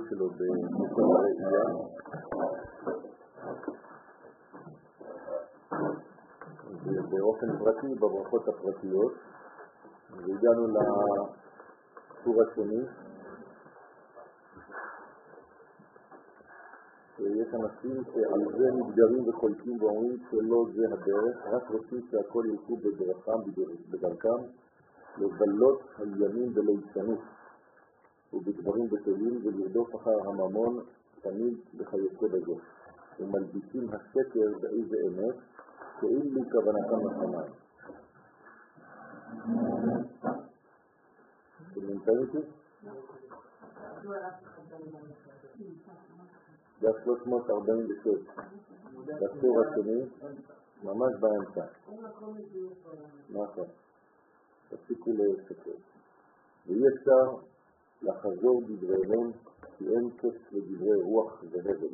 שלו במקום הראייה. ובאופן פרטי, בברכות הפרטיות, והגענו לטור השני. יש אנשים שעל זה מתגרים וחולקים ואומרים שלא זה הדרך, רק רוצים שהכל ילכו בדרכם, לבלות הימים בליצנות ובדברים בטלים ולרדוף אחר הממון תמיד וכיוצא בזה. ומלבישים השקר באיזה אמת כאילו כוונתם לשמיים. אתם נמצאים איתי? זה 346. בטור השני, ממש באמצע. נכון. תפסיקו לשקר. ואי אפשר לחזור דבריהם כי אין קץ לדברי רוח והבל.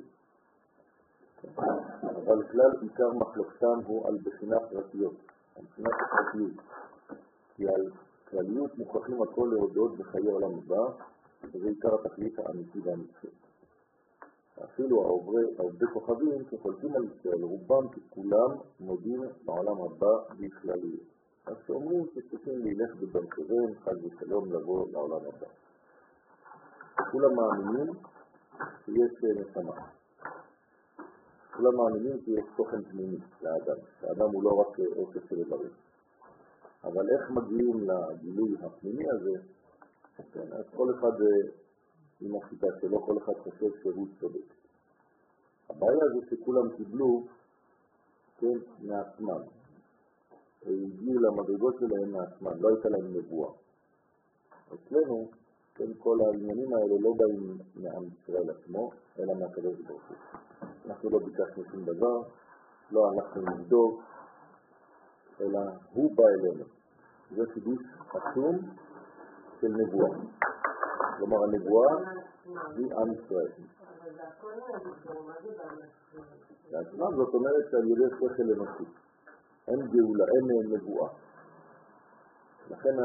אבל כלל עיקר מחלוקתם הוא על בחינה פרטיות, על בחינת הפרטיות. כי על כלליות מוכרחים הכל להודות בחיי עולם הבא, וזה עיקר התכלית האמיתי והמצחי. אפילו העובדי כוכבים שחולקים על ישראל, רובם ככולם מודים בעולם הבא בכלליות. אז שאומרים שצריכים להילך בדרכיהם, חד ושלום לבוא לעולם הבא. כולם מאמינים שיש נשמה. כולם מאמינים שיש תוכן פנימי לאדם. האדם הוא לא רק אוסף של איברים. אבל איך מגיעים לגילוי הפנימי הזה? כן, אז כל אחד עם השיטה שלו, כל אחד חושב שהוא צודק. הבעיה זה שכולם קיבלו, כן, מעצמם. הגיעו למדרגות שלהם מעצמם, לא הייתה להם נבואה. אצלנו, כן, כל העניינים האלה לא באים מעם ישראל עצמו, אלא מהקדוש ברוך הוא. אנחנו לא ביקשנו שום דבר, לא הלכנו לבדוק, אלא הוא בא אלינו. זה חידוש עצום של נבואה. כלומר, הנבואה היא עם ישראל. אבל זה הכל נבואה, מה זה בעם? לעצמם זאת אומרת שעל ידי שכל אנושי. אין גאולה, אין נבואה. לכן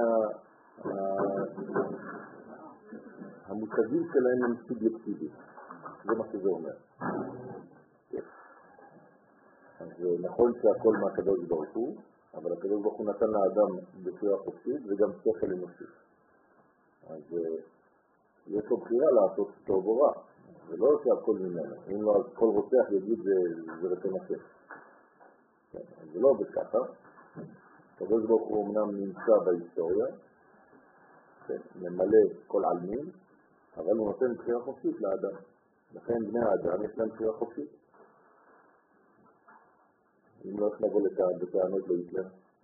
המושגים שלהם הם סובייקטיביים. זה מה שזה אומר. אז נכון שהכל מהקדוש ברוך הוא, אבל הקדוש ברוך הוא נתן לאדם בחירה חופשית וגם שכל אנושי. אז יש לו בחירה לעשות טוב או רע. זה לא שהכל ממנו. אם לא, כל רוצח יגיד זה רצון השם. זה לא עובד ככה. הקדוש ברוך הוא אמנם נמצא בהיסטוריה, ממלא כל עלמין, אבל הוא נותן בחירה חופשית לאדם. לכן בני האדם יש להם בחירה חופשית. אם לא איך נבוא בטענות להיטלר.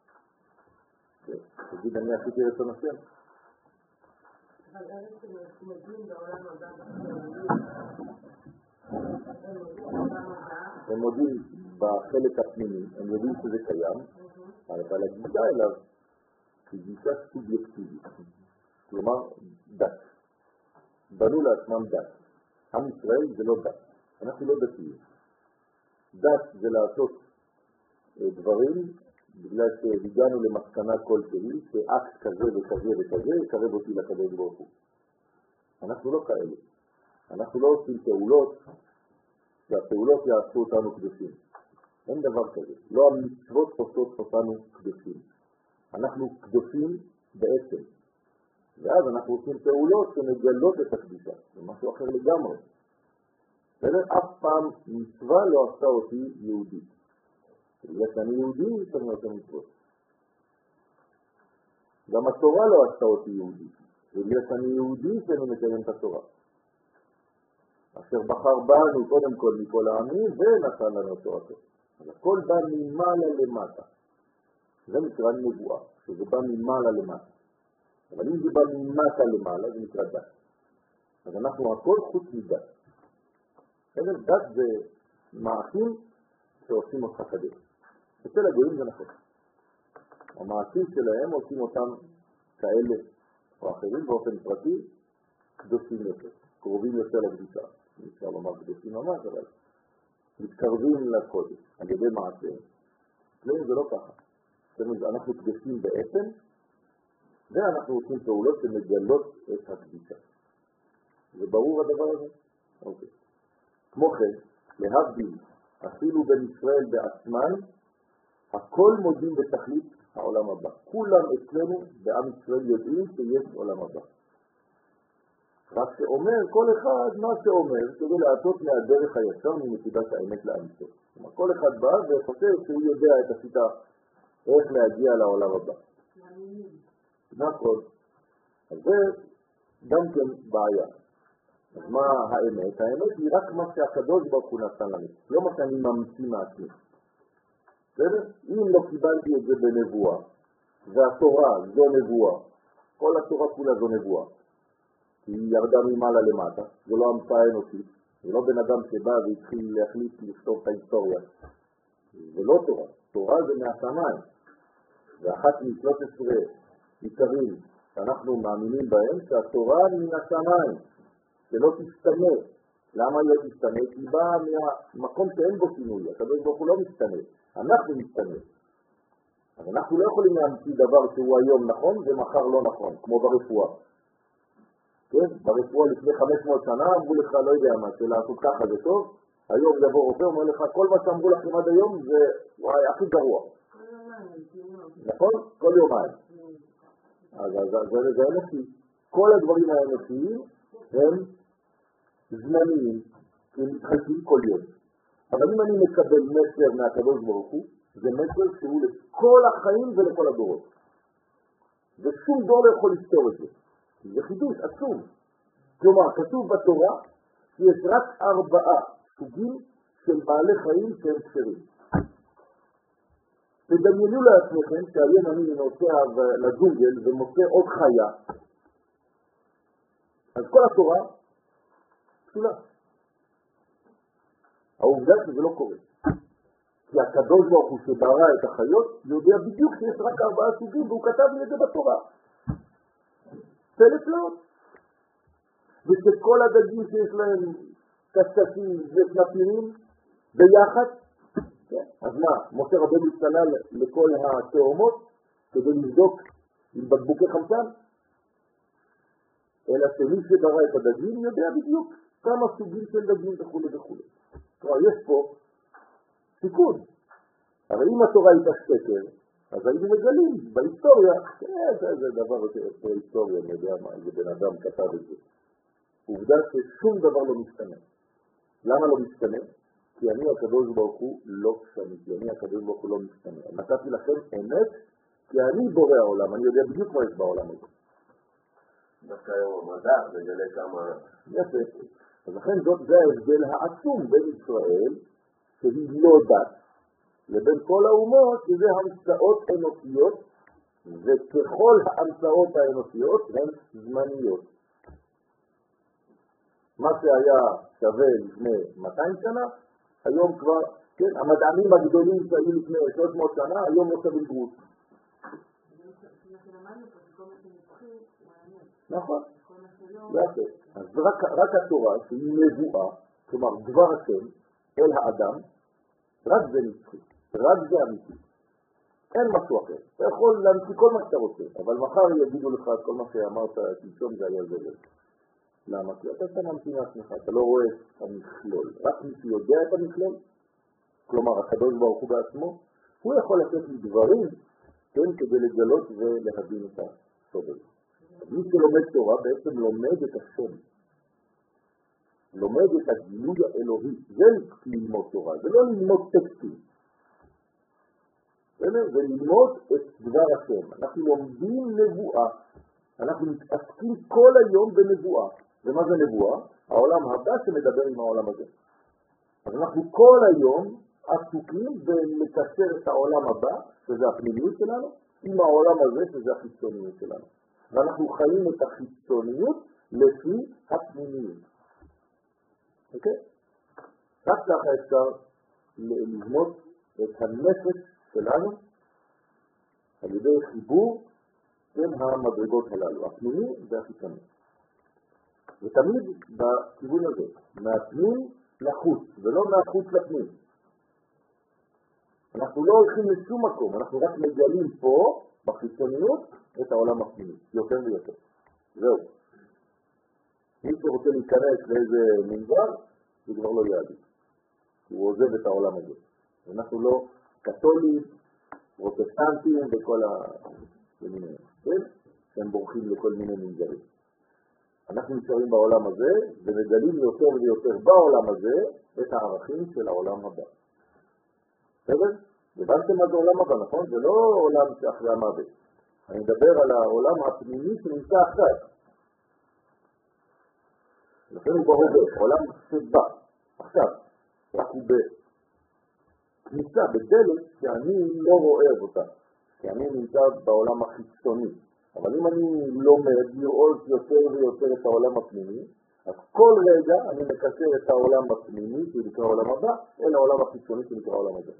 תגיד, אני עשיתי רצון השם. אבל אלה שמגיעים בעולם הבא הם מודים בחלק הפנימי, הם יודעים שזה קיים, אבל הגישה אליו היא גישה סובייקטיבית. כלומר, דת. בנו לעצמם דת. עם ישראל זה לא דת. אנחנו לא דתיים. דת זה לעשות דברים בגלל שהגענו למסקנה כלשהי שאקט כזה וכזה וכזה יקרב אותי לקדוש ברוך הוא. אנחנו לא כאלה. אנחנו לא עושים פעולות שהפעולות יעשו אותנו קדושים. אין דבר כזה. לא המצוות עושות אותנו קדושים. אנחנו קדושים בעצם. ואז אנחנו עושים פעולות שמגלות את הקדושה. זה משהו אחר לגמרי. אף פעם מצווה לא עשה אותי יהודי. בגלל שאני יהודי, שאני עושה מצוות. גם התורה לא עשתה אותי יהודי. בגלל שאני יהודי, שאני מקיים את התורה. אשר בחר בנו קודם כל מכל העמים ונתן לנו תורתו. אז הכל בא ממעלה למטה. זה נקרא נבואה, שזה בא ממעלה למטה. אבל אם זה בא ממטה למעלה, זה נקרא דת. אז אנחנו הכל חוץ מדת. דת זה מעשים שעושים אותך קדוש. אצל הגויים זה נכון. המעשים שלהם עושים אותם כאלה או אחרים באופן פרטי קדושים יותר, קרובים יותר לקדושה. אפשר לומר קדושים ממש, אבל מתקרבים לקודש על ידי מעשיהם. אצלנו זה לא ככה. אנחנו קדושים בעצם, ואנחנו עושים פעולות שמגלות את הקדושה. זה ברור הדבר הזה? אוקיי. כמו כן, להבדיל, אפילו בין ישראל בעצמן, הכל מודים בתכלית העולם הבא. כולם אצלנו בעם ישראל יודעים שיש עולם הבא. רק שאומר כל אחד מה שאומר כדי לעשות מהדרך הישר מנקודת האמת לאמיתו. כל אחד בא וחושב שהוא יודע את השיטה איך להגיע לעולם הבא. נכון. אז זה גם כן בעיה. אז מה האמת? האמת היא רק מה שהקדוש ברוך הוא נתן לנו, לא מה שאני ממציא מעצמי. בסדר? אם לא קיבלתי את זה בנבואה, והתורה זו נבואה, כל התורה כולה זו נבואה, כי היא ירדה ממעלה למטה, זה לא המצאה אנושית, זה לא בן אדם שבא והתחיל להחליט לכתוב את ההיסטוריה. זה לא תורה, תורה זה מהשמיים. ואחת מ-13 עיקרים שאנחנו מאמינים בהם, שהתורה מן השמיים, שלא תשתנה. למה היא לא תשתנה? כי באה מהמקום שאין בו שינוי, הקדוש ברוך הוא לא משתנה, אנחנו משתנה. אז אנחנו לא יכולים להמציא דבר שהוא היום נכון ומחר לא נכון, כמו ברפואה. כן? ברפואה לפני 500 שנה אמרו לך, לא יודע מה, שלעשות ככה זה טוב, היום יבוא רופא, אומר לך, כל מה שאמרו לכם עד היום זה הכי גרוע. נכון? כל יומיים. אז זה אנושי. כל הדברים האנושיים הם זמניים, הם מתחלקים כל יום. אבל אם אני מקבל מסר מהקדוש ברוך הוא, זה מסר שהוא לכל החיים ולכל הדורות. ושום דור לא יכול לפתור את זה. זה חידוש עצום. כלומר, כתוב בתורה שיש רק 4 סוגים של בעלי חיים שהם כשרים. תדמיינו לעצמכם שהיום אני נוסע לג'ונגל ומוצא עוד חיה. אז כל התורה פסולה. העובדה שזה לא קורה. כי הקדוש ברוך הוא שברא את החיות יודע בדיוק שיש רק 4 סוגים והוא כתב לי את זה בתורה. פלט לא. ושכל הדגים שיש להם קשקשים ופנפינים ביחד, אז מה, משה רבנו צלל לכל התאומות כדי לבדוק עם בקבוקי חמצן? אלא שמי שברא את הדגים יודע בדיוק כמה סוגים של דגים וכו' וכו'. כלומר, יש פה סיכון. אבל אם התורה הייתה שקר, אז היינו מגלים בהיסטוריה, זה דבר יותר היסטוריה, אני יודע מה, איזה בן אדם כתב את זה. עובדה ששום דבר לא משתנה. למה לא משתנה? כי אני הקדוש ברוך הוא לא משתנה, כי אני הקדוש ברוך הוא לא משתנה. נתתי לכם אמת, כי אני בורא העולם, אני יודע בדיוק מה יש בעולם הזה. דווקא היום המדע, מגלה כמה... יפה. אז לכן זה ההבדל העצום בין ישראל, שהיא לא דת, לבין כל האומות, שזה המצאות אנושיות, וככל ההמצאות האנושיות הן זמניות. מה שהיה שווה לפני 200 שנה, היום כבר, כן, המדענים הגדולים שהיו לפני 300 שנה, היום לא שווים גרוש. נכון. אז רק התורה שהיא נבואה, כלומר דבר השם אל האדם, רק זה נצחי, רק זה אמיתי. אין משהו אחר. אתה יכול להמציא כל מה שאתה רוצה, אבל מחר יגידו לך כל מה שאמרת, תלשום זה היה זבל. למה? כי אתה ממציא מעצמך, אתה לא רואה את המכלול. רק מי שיודע את המכלול, כלומר הקדוש ברוך הוא בעצמו, הוא יכול לתת לי דברים, כן, כדי לגלות ולהבין את הסובל. מי שלומד תורה בעצם לומד את השם. לומד את הגילוי האלוהי. זה ללמוד תורה, זה לא ללמוד טקסטים. זה ללמוד את דבר השם. אנחנו לומדים נבואה. אנחנו מתעסקים כל היום בנבואה. ומה זה נבואה? העולם הבא שמדבר עם העולם הזה. אז אנחנו כל היום עסוקים בלקשר את העולם הבא, שזה הפנימיות שלנו, עם העולם הזה, שזה החיצוניות שלנו. ואנחנו חיים את החיצוניות לפי הפנימיות. אוקיי? רק ככה אפשר ללמוד את הנפש שלנו על ידי חיבור בין המדרגות הללו, הפנימי והחיצוני. ותמיד בכיוון הזה, מהפנים לחוץ, ולא מהחוץ לפנים. אנחנו לא הולכים לשום מקום, אנחנו רק מגלים פה, בחיצוניות, את העולם הפנימי, יותר ויותר. זהו. מי שרוצה להיכנס לאיזה מנזר, זה כבר לא יהדות. הוא עוזב את העולם הזה. אנחנו לא קתולים, פרוטסטנטים וכל מיני, כן? שהם בורחים לכל מיני מנזרים. אנחנו נשארים בעולם הזה ומגלים יותר ויותר בעולם הזה את הערכים של העולם הבא. בסדר? הבנתם מה זה עולם הבא, נכון? זה לא עולם שאחרי המוות. אני מדבר על העולם הפנימי שנמצא עכשיו. לכן הוא בהווה, עולם שבא, עכשיו, רק הוא בכניסה, בדלת, שאני לא רואה אותה, כי אני נמצא בעולם החיצוני. אבל אם אני לומד לראות יותר ויותר את העולם הפנימי, אז כל רגע אני מקשר את העולם הפנימי, שנקרא העולם הבא, אל העולם החיצוני שנקרא העולם הזה.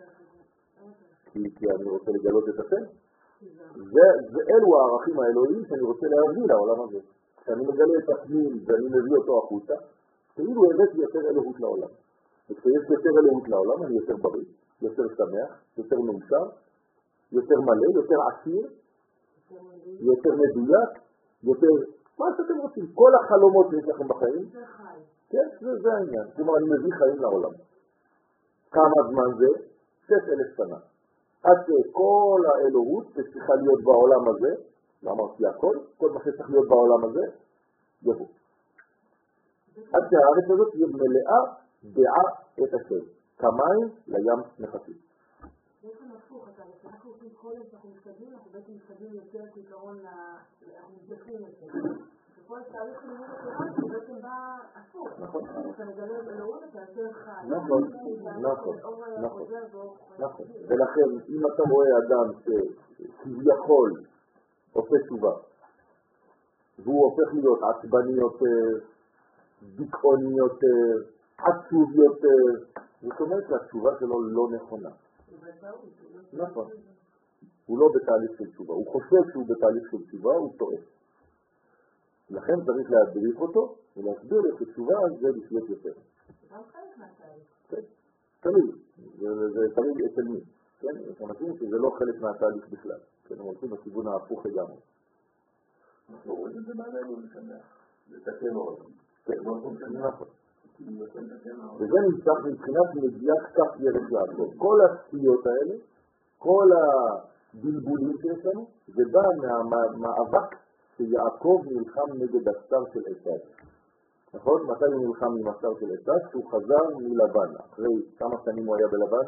כי אני רוצה לגלות את השם. ואלו הערכים האלוהיים שאני רוצה להביא לעולם הזה. כשאני מגלה את הפנים ואני מביא אותו החוצה, כאילו הבאתי יותר אלוהות לעולם. וכשיש יותר אלוהות לעולם, אני יותר בריא, יותר שמח, יותר מאושר, יותר מלא, יותר עשיר, יותר מדויק, יותר... מה שאתם רוצים? כל החלומות שיש לכם בחיים? כן, זה העניין. כלומר, אני מביא חיים לעולם. כמה זמן זה? 6,000 שנה. עד שכל האלוהות שצריכה להיות בעולם הזה, אמרתי הכל, כל מה שצריך להיות בעולם הזה, יבוא. עד שהארץ הזאת תהיה מלאה דעה את השם. כמים לים נכסים. בעצם הפוך, אנחנו עושים כל זה שאנחנו מתקדמים, אנחנו בעצם מתקדמים יותר כעיקרון, אנחנו מתקדמים יותר. וכל תהליך לימוד התורה זה בעצם בא הפוך. נכון. אתה מגלה אלוהות, אתה יותר חי. נכון, נכון, נכון. ולכן, אם אתה רואה אדם שכביכול עושה תשובה, והוא הופך להיות עצבני יותר, דיכאוני יותר, עצוב יותר, זאת אומרת שהתשובה שלו לא נכונה. נכון. הוא לא בתהליך של תשובה. הוא חושב שהוא בתהליך של תשובה, הוא טועה. לכן צריך להדריך אותו ולהסביר את התשובה זה לחיות יותר. גם חלק מהתהליך. כן, תמיד. זה תמיד אצל מי. כן, אנחנו חושבים שזה לא חלק מהתהליך בכלל. כן, הם הולכים בכיוון ההפוך לגמרי. אנחנו רואים את זה מעלינו לשמח. לתקן עוד. כן, נכון. וזה נמצא מבחינת מדיעת כף ירש יעקב. כל הסטיות האלה, כל הבלבולים שיש לנו, זה בא מהמאבק שיעקב נלחם נגד הסתר של עשיו. נכון? מתי הוא נלחם עם הסתר של עשיו? שהוא חזר מלבן. אחרי כמה שנים הוא היה בלבן?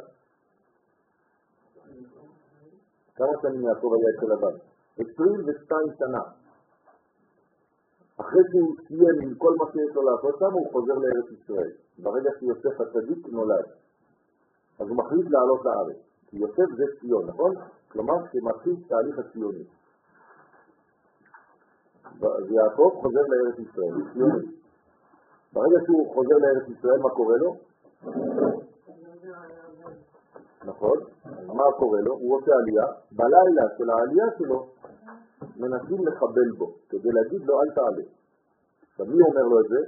כמה שנים יעקב היה אצל לבן? 22 שנה. אחרי שהוא סיים עם כל מה שיש לו לעשות שם, הוא חוזר לארץ ישראל. ברגע שיוסף הצדיק נולד. אז הוא מחליט לעלות לארץ. כי יוסף זה ציון, נכון? כלומר, שמתחיל תהליך הציוני. ויעקב חוזר לארץ ישראל, ציוני. ברגע שהוא חוזר לארץ ישראל, מה קורה לו? נכון? מה קורה לו? הוא עושה עלייה. בלילה של העלייה שלו, מנסים לחבל בו, כדי להגיד לו אל תעלה. עכשיו מי אומר לו את זה?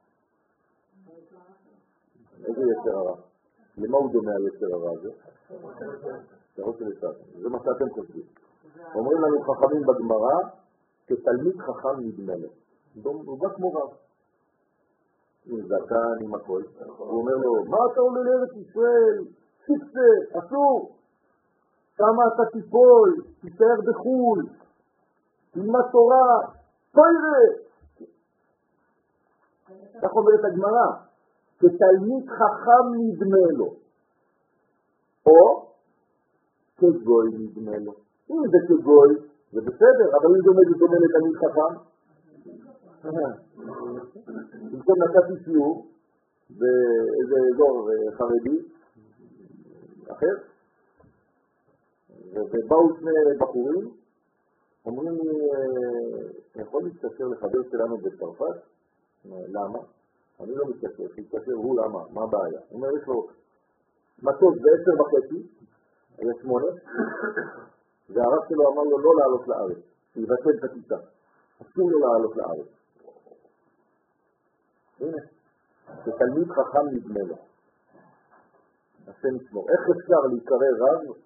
איזה יצר הרע? למה הוא דומה היצר הרע הזה? זה מה שאתם חושבים. אומרים לנו חכמים בגמרא, כתלמיד חכם נדמה לו. הוא בא כמו רב. עם זקן, עם הכל. הוא אומר לו, מה אתה עולה לארץ ישראל? תצא, אסור. כמה אתה תיפול, תישאר בחול. תלמד תורה, תוירה. כך אומרת הגמרא, כתלמיד חכם נדמה לו, או כגוי נדמה לו. אם זה כגוי, זה בסדר, אבל אם זה דומה לתלמיד חכם, במקום נתתי שיעור באיזה אזור חרדי אחר, ובאו שני בחורים, אומרים לי, יכול להתקשר לחבר שלנו בצרפת? למה? אני לא מתקשר, שיתקשר הוא למה? מה הבעיה? הוא אומר, יש לו מטוס ב10:30, היה 8, והרב שלו אמר לו לא לעלות לארץ, שיבטל את הטיסה, אסור לו לעלות לארץ. הנה, שתלמיד חכם נדמה לו. השם ישמור. איך אפשר להיקרא רב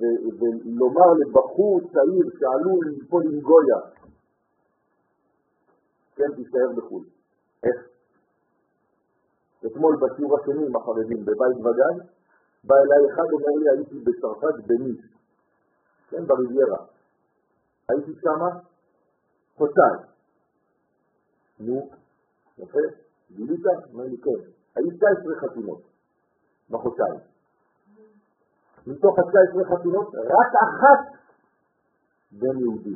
ולומר לבחור צעיר שעלול ליפול עם גויה, כן, תישאר בחו"ל. איך? אתמול בשיעור השני עם החרדים בבית וגן, בא אליי אחד אומר לי, הייתי בצרפת בניס, כן, בריביירה. הייתי שמה חודשיים. נו, יפה, גילית? אומר לי, כן. היו 19 חתונות בחודשיים. מתוך ה-19 חתונות, רק אחת בין יהודים.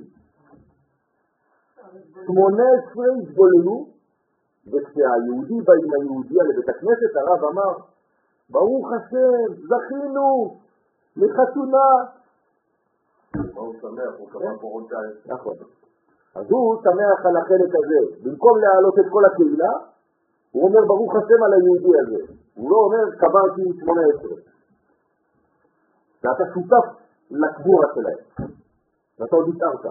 18 התבוללו, וכשהיהודי בא עם היהודיה לבית הכנסת, הרב אמר, ברוך השם, זכינו לחתונה. הוא שמח, הוא קבע פה חודשיים. נכון. אז הוא שמח על החלק הזה. במקום להעלות את כל הקהילה, הוא אומר ברוך השם על היהודי הזה. הוא לא אומר קברתי 18. ואתה שותף לקבורה שלהם. ואתה עוד התארת.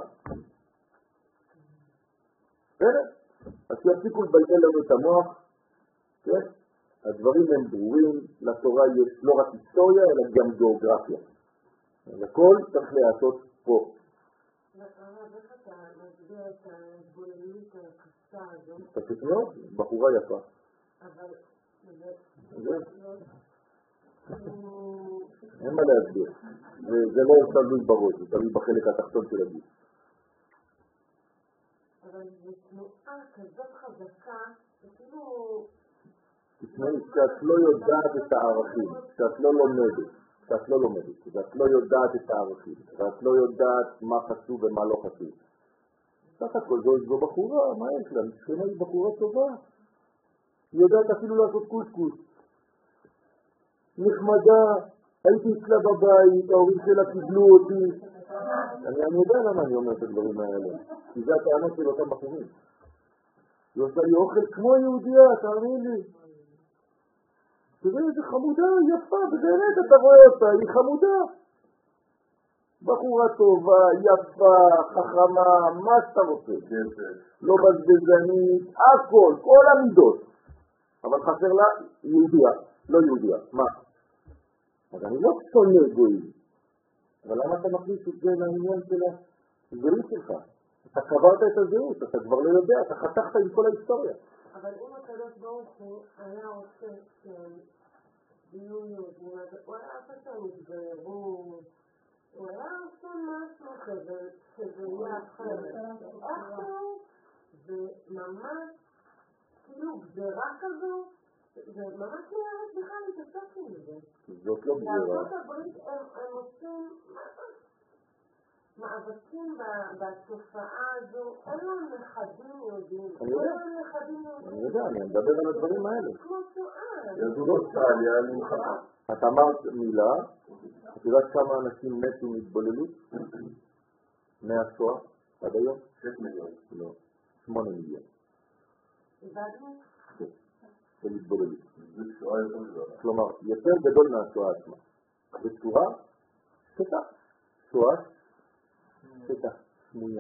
אז שיפסיקו לבלבל לנו את המוח, כן? הדברים הם ברורים, לתורה יש לא רק היסטוריה, אלא גם גיאוגרפיה. לכל צריך לעשות פה. איך אתה מסביר את ההתבוללות הקשה הזאת? פשוט מאוד, בחורה יפה. אבל אין מה להסביר. זה לא תלוי בראש, זה תלוי בחלק התחתון של הגוף. אבל זו תנועה כזאת חזקה, שכאילו... תשמעי, כשאת לא יודעת את הערכים, כשאת לא לומדת, כשאת לא יודעת את הערכים, ואת לא יודעת מה חשוב ומה לא חשוב. סך הכל זו בחורה, מה יש לה? משכנה היא בחורה טובה. היא יודעת אפילו לעשות קוסקוס. נחמדה, הייתי אצלה בבית, ההורים שלה קיבלו אותי. אני יודע למה אני אומר את הדברים האלה, כי זה הטענות של אותם בחורים. היא עושה לי אוכל כמו יהודיה, תאמין לי. תראה איזה חמודה, יפה, ובאמת אתה רואה אותה, היא חמודה. בחורה טובה, יפה, חכמה, מה שאתה רוצה. לא בזבזנית, הכל, כל המידות. אבל חסר לה יהודיה, לא יהודיה. מה? אז אני לא שונא גויים. אבל למה אתה מכניס את זה לעניין של הזהות שלך? אתה קברת את הזהות, אתה כבר לא יודע, אתה חתכת עם כל ההיסטוריה. אבל אם הקדוש ברוך הוא היה רוצה שיהיו יהודים, הוא היה עושה שם התבהרות, הוא היה עושה משהו כזה, שזה יהיה אחרת. איכשהו זה ממש, כאילו גזירה כזו, זה ממש נראה בכלל להתעסק עם זה. זאת לא גזירה. בארצות הברית הם עושים מאבקים בתופעה הזו, אין להם נכדים יהודים. אני יודע, אני מדבר על הדברים האלה. כמו שואה. יזוגות צהליה למחרה. את אמרת מילה, את יודעת כמה אנשים מתו מהתבוללות? מהשואה עד היום? 6 מיליון. לא, 8 מיליון. איבדנו? של התבוללות. זה שואה יותר גדולה. כלומר, יותר גדול מהשואה עצמה. בצורה שקטה. שואה שקטה, סמויה.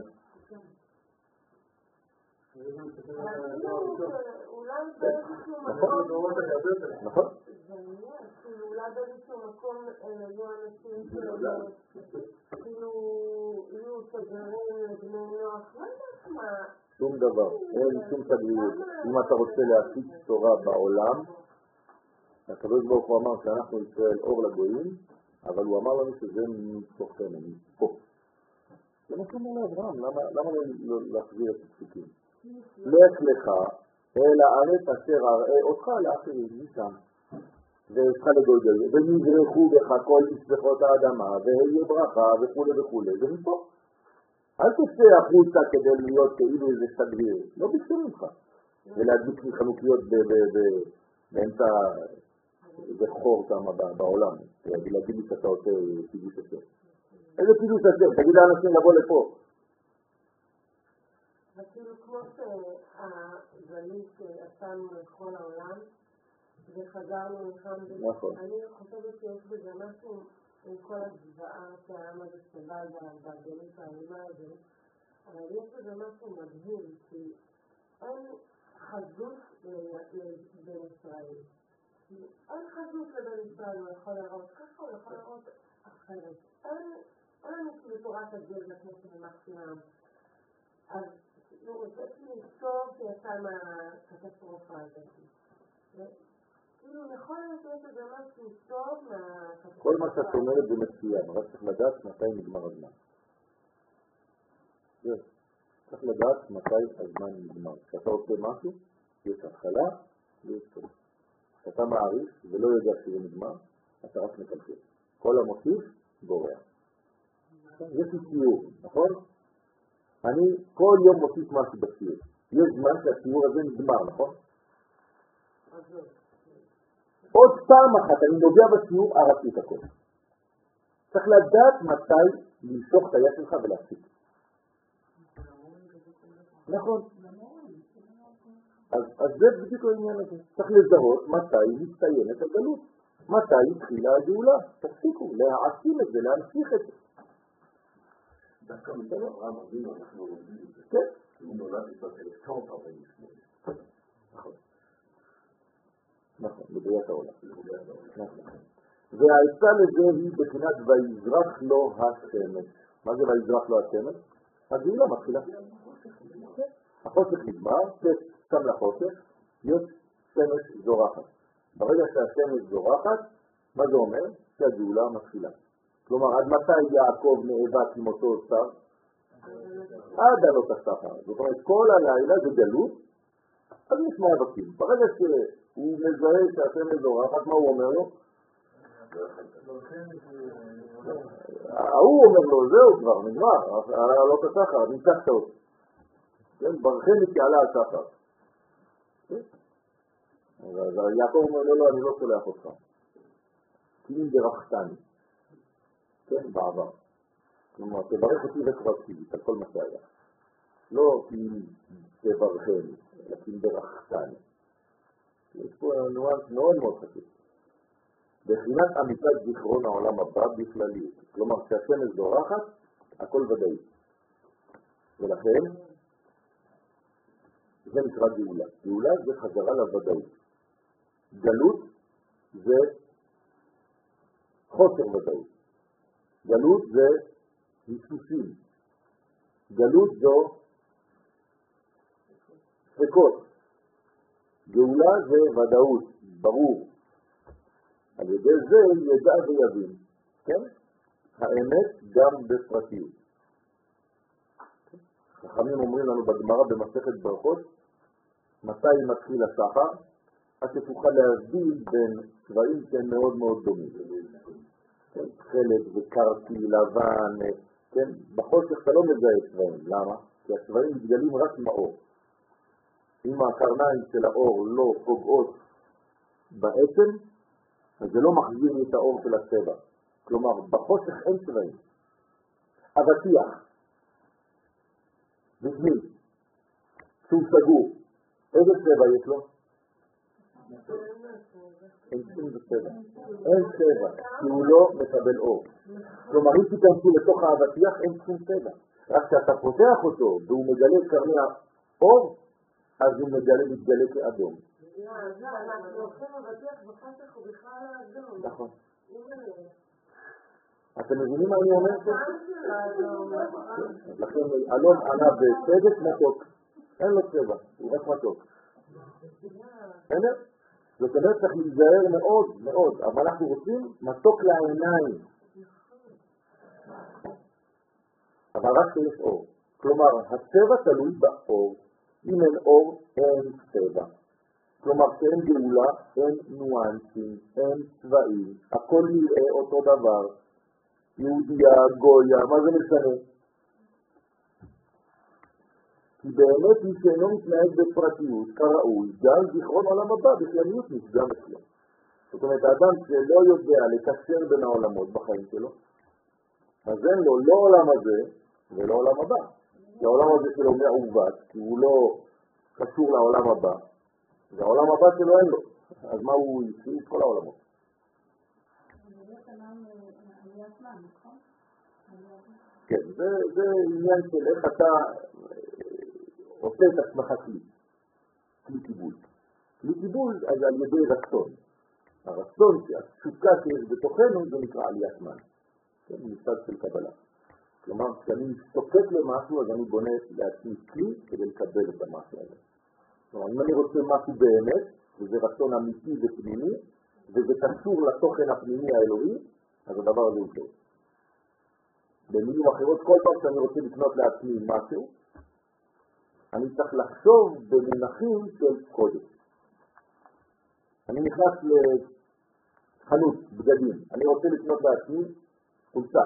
אולי באיזשהו מקום... נכון? אולי באיזשהו מקום היו אנשים כאילו יהיו סגרים לבני נוח, לא יודעת מה. שום דבר, אין שום סגריות. אם אתה רוצה להפיץ תורה בעולם, הקדוש ברוך הוא אמר שאנחנו ישראל אור לגויים, אבל הוא אמר לנו שזה מתוכנו, מפה. זה מה שאומר לאברהם, למה לא להחזיר את הפסוקים? לך לך אל הארץ אשר אראה אותך לאחרים, משם. ואתך לגודל, ונברחו בך כל משפחות האדמה, ויהיה ברכה וכו' וכו', זה מפה. אל תצא החוצה כדי להיות כאילו איזה סגריר, לא ביקשו ממך. ולהדליק חנוכיות באמצע איזה חור שם בעולם, להגיד לי שאתה עושה קידוש השם. איזה קידוש השם? תגיד לאנשים לבוא לפה. וכאילו כמו שהזליק עשינו לכל העולם, וחזרנו לכאן, אני חושבת שיש בזה משהו עם כל הגבעה שהעם הזה סבל בגלות האלימה הזה, אבל יש בזה משהו מדהים, כי אין חזות לבין ישראל. אין חזות לבין ישראל, הוא יכול לראות ככה, הוא יכול לראות אחרת. אין כאילו תורת הגזע כמו שמחשינם. אז הוא רוצה לזכור שיצא מהקטסטרופה הזאת. כאילו נכון שיש את זה משהו טוב מהקטסטרופה. כל מה שאת אומרת זה מצוין, רק צריך לדעת מתי נגמר הזמן. צריך לדעת מתי הזמן נגמר. כשאתה עושה משהו, יש התחלה ויש סוף. כשאתה מעריך ולא יודע שזה נגמר, אתה רק מקלקל. כל המוסיף בורח. יש לי ציור, נכון? אני כל יום מוסיף משהו בציור. יש זמן שהציור הזה נגמר, נכון? עוד פעם אחת, אני נוגע בציור, הרסתי את הכל. צריך לדעת מתי למשוך את היד שלך ולהפסיק. נכון. אז זה בדיוק העניין הזה. צריך לזהות מתי מסתיימת הגלות. מתי התחילה הגאולה. תפסיקו, להעצים את זה, להמשיך את זה. דווקא מצד אברהם אבינו אנחנו לומדים את זה. כן. הוא נולד בשנת 1948. נכון. נכון, בבריאת העולם. נכון. והעצה לזה היא בחינת ויזרח לו השמש. מה זה ויזרח לו השמש? הגאולה מתחילה. החושך נגמר, שם לחושך, יש שמש זורחת. ברגע שהשמש זורחת, מה זה אומר? שהגאולה מתחילה. כלומר, עד מתי יעקב נאבק עם אותו שר? עד עלות השחר. זאת אומרת, כל הלילה זה גלות, אז יש מאבקים. ברגע שהוא מזהה שהשמש זורחת, מה הוא אומר לו? הוא אומר לו, זהו כבר, נגמר, על עלות השחר, ניצחת אותו. ברכני כי עלה על שחר. אז יעקב אומר לו, לא, אני לא סולח אותך. כי אם דרכתני. כן, בעבר. כלומר, תברך אותי רטרואקטיבית על כל מה שהיה. לא כי אם תברכני, אלא כי אם דרכתני. יש פה נואנס מאוד מאוד חשוב. בחינת אמיתת זיכרון העולם הבא בכלליות. כלומר, כשהשמש זורחת, הכל ודאי. ולכן, זה נקרא גאולה. גאולה זה חזרה לוודאות. גלות זה חוסר ודאות. גלות זה היסוסים. גלות זו ספקות. גאולה זה ודאות, ברור. על ידי זה ידע ויבין. כן? האמת גם בפרטיות. חכמים אומרים לנו בגמרא במסכת ברכות, מתי מתחיל השחר? עד שתוכל להבדיל בין צבעים שהם מאוד מאוד דומים. כן, חלק וקרקי, לבן, כן? בחושך אתה לא מזהה צבעים. למה? כי הצבעים מתגלים רק עם האור. אם הקרניים של האור לא פוגעות בעצם, אז זה לא מחזיר את האור של הצבע. כלומר, בחושך אין צבעים. אבטיח. בפנים, שהוא סגור, איזה צבע יש לו? אין שום צבע. אין צבע, כי הוא לא מקבל אור. כלומר, אם תיכנסו לתוך האבטיח, אין שום צבע. רק כשאתה פותח אותו והוא מגלה קרני האור, אז הוא מתגלה כאדום. אנחנו הולכים אבטיח בחושך הוא בכלל האדום. נכון. אתם מבינים מה אני אומר? לכן אלון ענה בצדק מתוק. אין לו צבע, הוא רק מתוק. זאת אומרת צריך להיזהר מאוד מאוד, אבל אנחנו רוצים מתוק לעיניים. אבל רק שיש אור. כלומר, הצבע תלוי באור. אם אין אור, אין צבע. כלומר, שאין גאולה, אין ניואנסים, אין צבעים. הכל נראה אותו דבר. יהודיה, גויה, מה זה משנה? כי באמת מי שאינו מתנהג בפרטיות כראוי, גם זיכרון עולם הבא בכלליות נפגם אצלו. זאת אומרת, האדם שלא יודע לקשר בין העולמות בחיים שלו, אז אין לו לא עולם הזה ולא עולם הבא. כי העולם הזה שלו מעוות, כי הוא לא קשור לעולם הבא, והעולם הבא שלו אין לו. אז מה הוא יציא את כל העולמות? כן, זה עניין של איך אתה עושה את עצמך כלי קיבול. כלי קיבול אז על ידי רצון. הרצון, התשוקה שיש בתוכנו, זה נקרא עליית מן. כן, מצד של קבלה. כלומר, כשאני מסתופק למשהו, אז אני בונה לעצמי כלי כדי לקבל את המשהו הזה. כלומר, אם אני רוצה משהו באמת, וזה רצון אמיתי ופנימי, וזה קשור לתוכן הפנימי האלוהי, אז הדבר הזה הוא טוב. במילים אחרות, כל פעם שאני רוצה לקנות לעצמי משהו, אני צריך לחשוב במונחים של קודש. אני נכנס לחנות בגדים, אני רוצה לקנות לעצמי חולצה.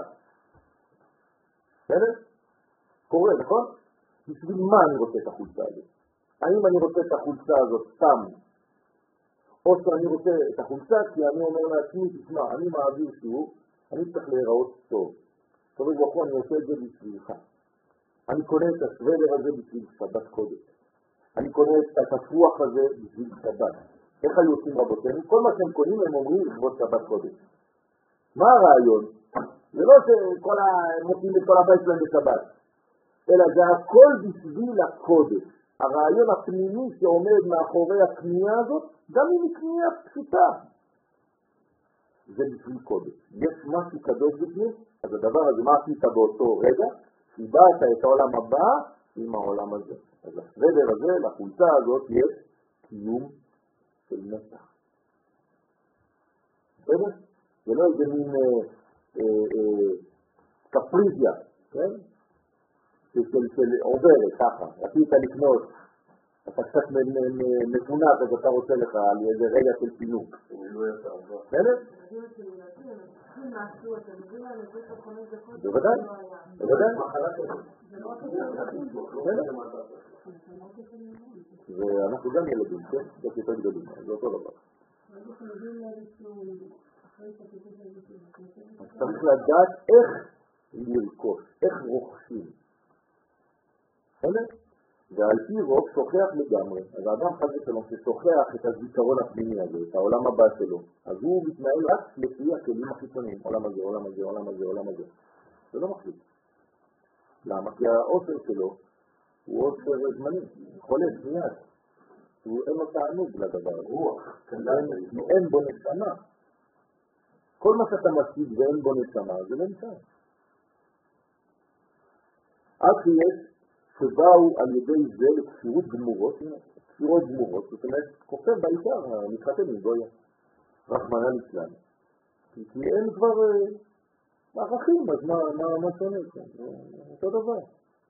בסדר? קורה, נכון? בשביל מה אני רוצה את החולצה הזאת? האם אני רוצה את החולצה הזאת סתם, או שאני רוצה את החולצה כי אני אומר לעצמי, תשמע, אני מעביר שיעור, אני צריך להיראות טוב. טוב וברכו, אני עושה את זה בשבילך. אני קונה את הסוודר הזה בשביל שבת קודש. אני קונה את התפוח הזה בשביל שבת. איך היו עושים רבותינו? כל מה שהם קונים הם אומרים לכבוד שבת קודש. מה הרעיון? זה לא שמוצאים את כל הבית שלהם בשבת, אלא זה הכל בשביל הקודש. הרעיון הפנימי שעומד מאחורי הקנייה הזאת, גם אם היא קנייה פשוטה, זה בשביל קודש. יש משהו קדוש בפנים, אז הדבר הזה, מה עשית באותו רגע? חיברת את העולם הבא עם העולם הזה. אז הסוודר הזה, לחולצה הזאת, יש קיום של מתח. בסדר? זה לא איזה מין קפריזיה, כן? של עוברת ככה, רצית לקנות, אתה קצת מפונק, אז אתה רוצה לך על איזה רגע של פינוק. בסדר? בוודאי, בוודאי. ואנחנו גם ילדים, כן? זה יותר גדולים, זה אותו דבר. אז צריך לדעת איך לרכוש, איך רוכשים. בסדר? ועל פי רוב שוכח לגמרי. אז האדם חזק שלו ששוכח את הזיכרון הפנימי הזה, את העולם הבא שלו, אז הוא מתנהל רק לפי הכלים החיצוניים, עולם הזה, עולם הזה, עולם הזה, עולם הזה. זה לא מחליט. למה? כי האושר שלו הוא אושר זמני, חולף מיד. אין לו תענוג לדבר, רוח, אין בו נשמה. כל מה שאתה משיג ואין בו נשמה, זה לא נשמה. עד שיש שבאו על ידי זה לכפירות גמורות, כפירות גמורות, זאת אומרת, כופר בעיקר, מתחתן עם גויה, רחמנא ליצלן. כי אין כבר ערכים, אז מה שונה? אותו דבר.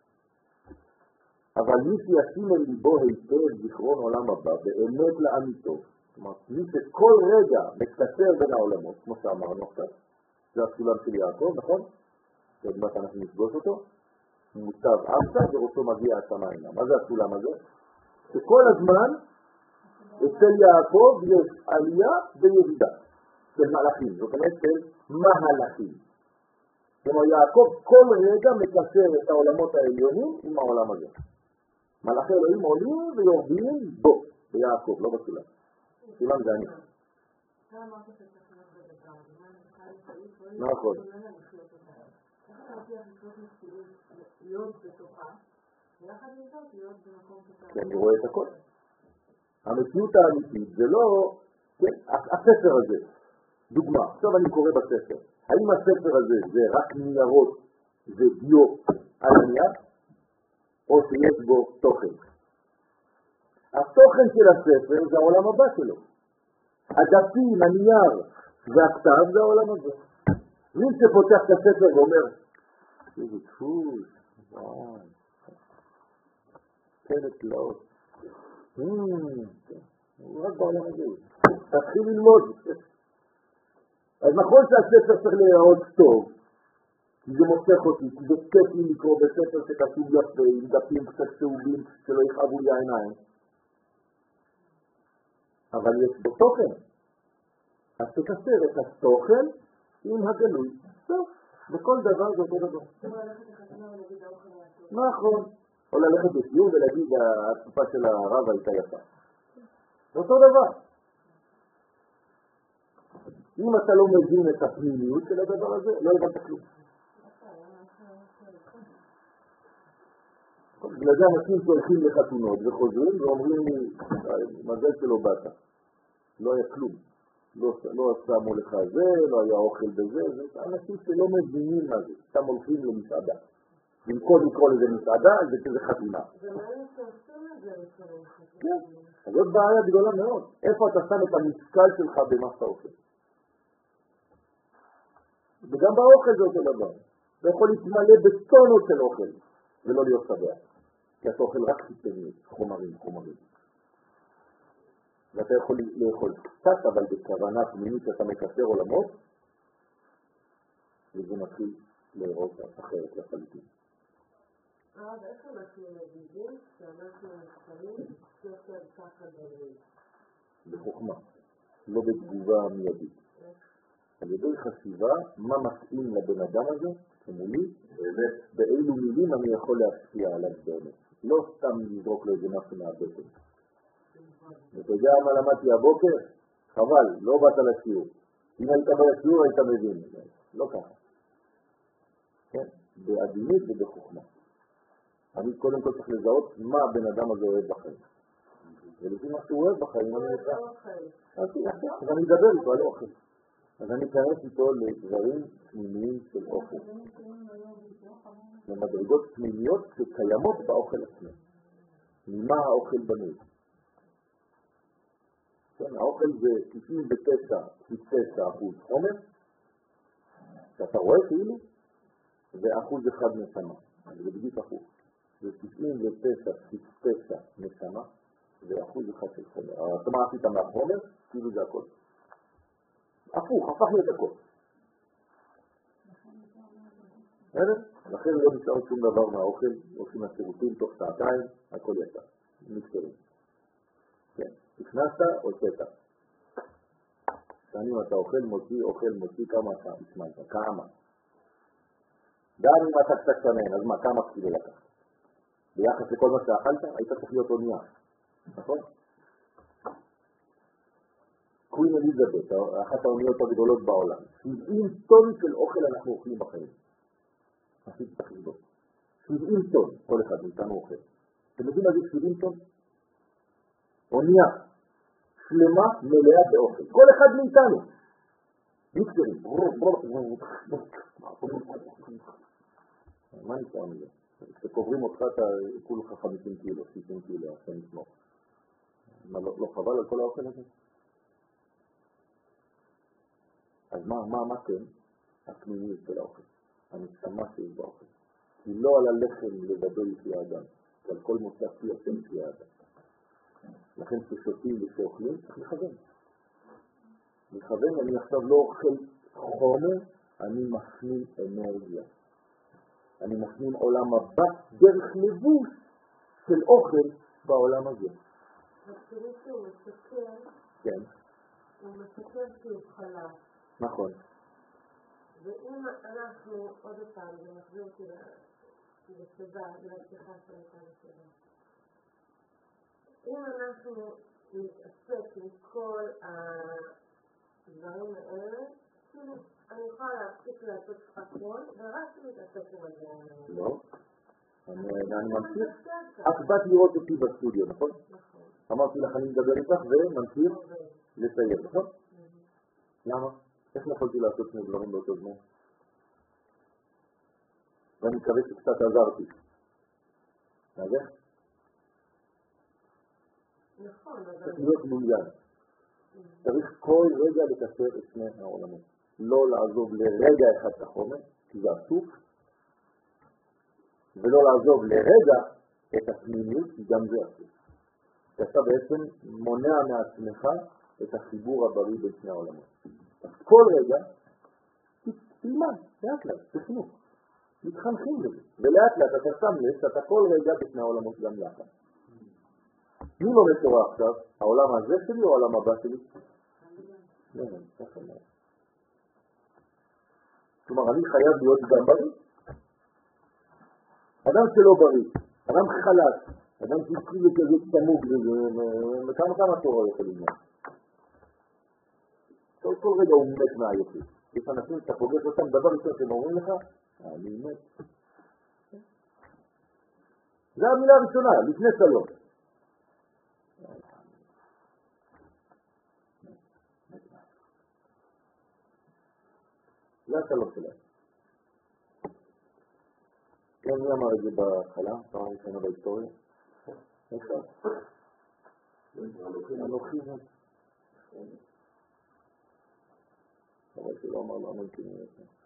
אבל מי שישים אל ליבו היטב זיכרון עולם הבא, באמת לאמיתו, כלומר, מי שכל רגע מקצר בין העולמות, כמו שאמרנו עכשיו, זה הסולם של יעקב, נכון? עוד מעט אנחנו נפגוש אותו. מוצב ארצה וראשו מגיע השמיימה. מה זה הסולם הזה? שכל הזמן אצל יעקב יש עלייה וירידה של מלאכים, זאת אומרת של מהלכים. כלומר יעקב כל רגע מקשר את העולמות העליונים עם העולם הזה. מלאכי אלוהים עולים ויורדים בו, ביעקב, לא בסולם. סולם זה אני. נכון. להיות בתוכה, ויחד עם זאת להיות במקום קטן. כי אני רואה את הכל. המציאות האמיתית זה לא, כן, הספר הזה, דוגמה, עכשיו אני קורא בספר, האם הספר הזה זה רק ניירות ודיו על הנייר, או שיש בו תוכן? התוכן של הספר זה העולם הבא שלו. הדפים, הנייר והכתב זה העולם הזה. מי שפותח את הספר ואומר, איזה דפוס, וואי, פלט לאות, הוא רק בעולם הזה, תתחיל ללמוד. אז נכון שהספר צריך להיראות טוב, כי זה מושך אותי, כי זה כיף לי לקרוא בספר שכתוב יפה, עם דפים קצת צהובים שלא יכאבו לי העיניים, אבל יש בו תוכן. אז תקשר את התוכן עם הגלוי. טוב, בכל דבר זה אותו דבר. נכון. או ללכת לשיעור ולהגיד התקופה של הרב הייתה יפה. זה אותו דבר. אם אתה לא מבין את הפנימיות של הדבר הזה, לא הבנת כלום. בגלל זה אנשים שהולכים לחתונות וחוזרים ואומרים לי, מזל שלא באת. לא היה כלום. לא שמו לך זה, לא היה אוכל בזה, זה אנשים שלא מבינים מה זה, סתם הולכים למסעדה. במקום לקרוא לזה מסעדה, זה כזה חתימה. זה מעניין שעושים את זה לפעמים. כן, אז זאת בעיה גדולה מאוד. איפה אתה שם את המשקל שלך במה שאתה אוכל? וגם באוכל זה אותו דבר. אתה יכול להתמלא בטונות של אוכל, ולא להיות שבע. כי אתה אוכל רק חיצוניות, חומרים. ואתה יכול לאכול קצת, אבל בכוונה פנימית שאתה מקשר עולמות, וזה מתחיל להיראות אחרת לחלוטין. אז איך אנחנו מגיבים שאנחנו נתקלים יותר ככה דברים? בחוכמה, לא בתגובה מיידית. על ידי חשיבה, מה מתאים לבן אדם הזה, כמולי, באילו מילים אני יכול להשפיע עליו באמת. לא סתם לזרוק לו איזה משהו מהבטן. ואתה יודע מה למדתי הבוקר? חבל, לא באת לשיעור. אם היית בשיעור היית מבין. לא ככה. כן? בעדינות ובחוכמה. אני קודם כל צריך לזהות מה הבן אדם הזה אוהב בחיים. ולפי מה שהוא אוהב בחיים, אני נצא. אז אני אדבר איתו על אוכל. אז אני אכנס איתו לדברים פנימיים של אוכל. למדרגות פנימיות שקיימות באוכל עצמו. ממה האוכל בנוי? כן, האוכל זה 99.9% חומר, שאתה רואה כאילו, זה 1% נשמה. זה בדיוק הפוך. זה 99.9 נשמה, זה 1% של חומר. אתה מה עשית מהחומר? כאילו זה הכל. הפוך, הפך להיות הכל. לכן לא נשאר שום דבר מהאוכל, עושים השירותים תוך שעתיים, הכל יצא. נפטרים. כן, הכנסת, הוצאת. שנים אתה אוכל, מוציא, כמה אתה השמנת? כמה? גם אם אתה קצת שמן, אז מה, כמה כילו לקחת? ביחס לכל מה שאכלת, היית צריך להיות אונייה. נכון? קווין אליזבת, אחת האוניות הגדולות בעולם. 70 טון של אוכל אנחנו אוכלים בחיים. עשיתי את החשבון. 70 טון, כל אחד מאיתנו אוכל. אתם יודעים מה זה 70 טון? אונייה שלמה מלאה באוכל. כל אחד מאיתנו. מיקסרים. מה נשאר מזה? כשקוברים אותך אתה כולך 50 קילו, 60 קילו, אתה נשמור. לא חבל על כל האוכל הזה? אז מה כן? הפנימיות של האוכל. הנשמה שיש באוכל. כי לא על הלחם לדבר לפי האדם, כי על כל מוצא פי יוצא לפי האדם. לכן ששותים ושאוכלים צריך לכוון. לכוון, אני עכשיו לא אוכל חומר, אני מפנים אנרגיה. אני מפנים עולם הבא דרך לבוש של אוכל בעולם הזה. תראי שהוא מסתכל. כן. הוא מסתכל שהוא חלש. נכון. ואם אנחנו, עוד פעם, זה מחזיר אותי לסדה, לפתיחה שהייתה לסדה. אם אנחנו נתעסק עם כל הדברים האלה, כאילו, אני יכולה להפסיק לעשות חכון, ורק להתעסק עם הדברים האלה. לא. אני ממשיך. את באת לראות אותי בסטודיו, נכון? נכון. אמרתי לך, אני מדבר איתך וממשיך לסיים, נכון? למה? איך יכולתי לעשות שני דברים באותו זמן? ואני מקווה שקצת עזרתי. אז איך? נכון, אבל... צריך להיות מעוין. צריך כל רגע לקשר את שני העולמות. לא לעזוב לרגע אחד את החומר, כי זה עסוק, ולא לעזוב לרגע את הפנימיות, כי גם זה עסוק. כי אתה בעצם מונע מעצמך את החיבור הבריא בין שני העולמות. אז כל רגע, תלמד, לאט לאט, תחנוך. מתחנכים לזה. ולאט לאט אתה שם לב שאתה כל רגע בשני העולמות גם יחד. מי לא מתורה עכשיו? העולם הזה שלי או העולם הבא שלי? לא, ככה לא. כלומר, אני חייב להיות גם בריא. אדם שלא בריא, אדם חלש, אדם שכאילו כזה צמוג לזה, כמה תורה יכול ללמוד. כל רגע הוא מת מהיופי. יש אנשים שאתה פוגש אותם, דבר ראשון שהם אומרים לך, אני מת. זו המילה הראשונה, לפני שלום. השלום שלהם. כן, מי אמר את זה בהתחלה? פעם ראשונה בהיסטוריה? איפה? אנוכי הם. אבל שלא אמר לו אמן כנראה.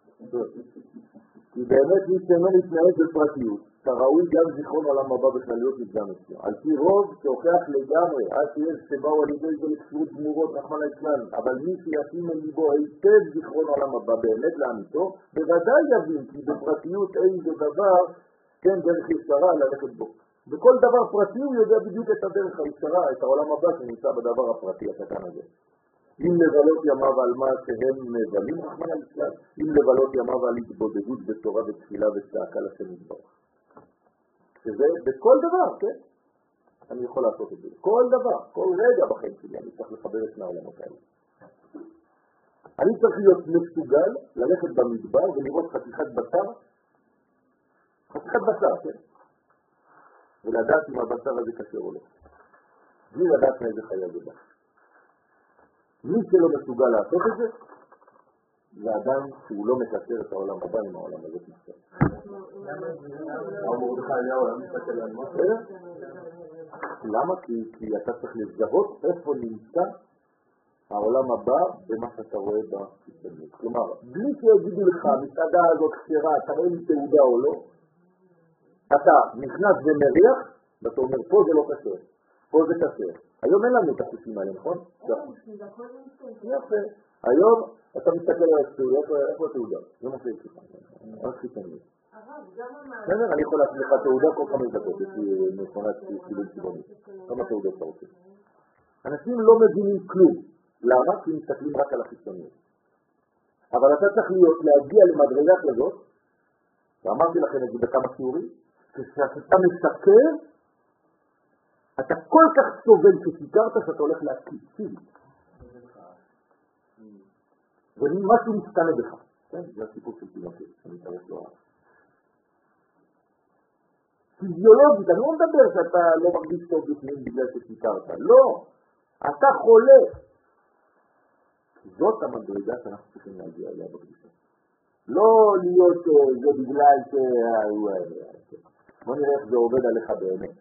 כי באמת מי שאינו מתנהג בפרטיות, כראוי גם זיכרון עולם הבא בכלליות נפגם אצלו. על פי רוב שהוכח לגמרי, עד שיש שבאו על ידי זה לכפות גמורות רחמן ליצלן, אבל מי שישים אל ליבו היטב זיכרון עולם הבא באמת לאמיתו, בוודאי יבין כי בפרטיות איזה דבר, כן, דרך ישרה ללכת בו. בכל דבר פרטי הוא יודע בדיוק את הדרך הישרה, את העולם הבא שנמצא בדבר הפרטי הקטן הזה. אם לבלות ימיו על מה שהם מבלים רחמן ליצלן, אם לבלות ימיו על התבודדות בתורה ותפילה וצעקה לשם יתברך. שזה בכל דבר, כן? אני יכול לעשות את זה. כל דבר, כל רגע בחיים שלי, אני צריך לחבר את העולמות האלה. אני צריך להיות מסוגל ללכת במדבר ולראות חתיכת בשר, כן? ולדעת אם הבשר הזה קשה או לא. בלי לדעת מאיזה חיה זה בא. מי שלא מסוגל לעשות את זה, זה אדם שהוא לא מקשר את העולם הבא עם העולם הזה מסתכל. למה? כי אתה צריך לזהות איפה נמצא העולם הבא במה שאתה רואה בחיצוניות. כלומר, בלי שיגידו לך, מסעדה הזאת כשרה, אתה רואה לי תעודה או לא, אתה נכנס ומריח, ואתה אומר, פה זה לא קשר, פה זה קשר. היום אין לנו את החושים האלה, נכון? יפה. היום אתה מסתכל על התעודה, איפה התעודה? זה מה שיש לך. רק חיצוניות. אני יכול להכניס לך תעודה כל 5 דקות, יש לי מכונת צילום צבעונית. כמה תעודות אתה רוצה? אנשים לא מבינים כלום. למה? כי מסתכלים רק על החיצוניות. אבל אתה צריך להגיע למדרגה כזאת, ואמרתי לכם את זה בכמה שיעורים, כשאתה מסתכל, אתה כל כך סובל שסיכרת שאתה הולך להקיצים. ומשהו משתנה בך. זה הסיפור של תינוקת, שאני מתארש לו. פיזיולוגית, אני לא מדבר שאתה לא מרגיש טוב בפנים בגלל שסיכרת. לא, אתה חולה. זאת המדרגה שאנחנו צריכים להגיע אליה בקדישה. לא להיות זה בגלל ש... בוא נראה איך זה עובד עליך באמת.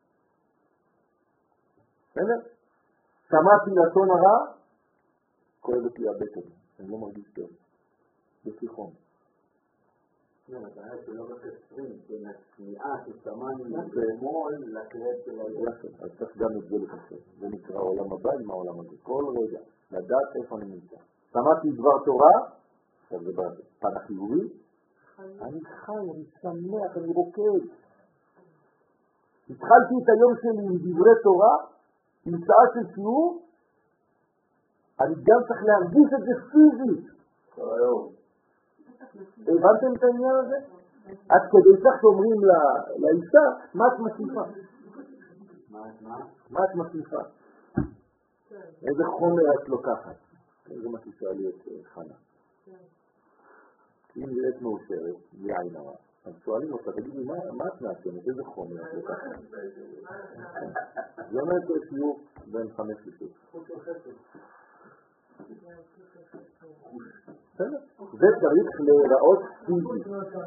בסדר? שמעתי לשון הרע, כואבת לי הבטן. אני לא מרגיש טוב. יש לי חום. אתה היה שלא מקצרים בין השמיעה ששמענו במול לקרב של היחד. אז צריך גם את זה לחשב. זה נקרא עולם הבא עם העולם הזה. כל רגע, לדעת איפה אני נמצא. שמעתי דבר תורה, עכשיו זה בפן החיובי, אני חי, אני שמח, אני רוקד. התחלתי את היום שלי עם דברי תורה, עם שעה של שיעור, אני גם צריך להרגיש את זה פיזית. כל היום. הבנתם את העניין הזה? עד כדי כך שאומרים לאישה, מה את מוסיפה? מה את מוסיפה? איזה חומר את לוקחת? זה מה ששאלי את חנה. אם נראית מאושרת, בלי עין הרע, אז שואלים אותה, תגידי, מה את מעצמת? איזה חומר את לוקחת? זה אומר שיעור בין 5 ל-6. זה צריך להיראות פיזית.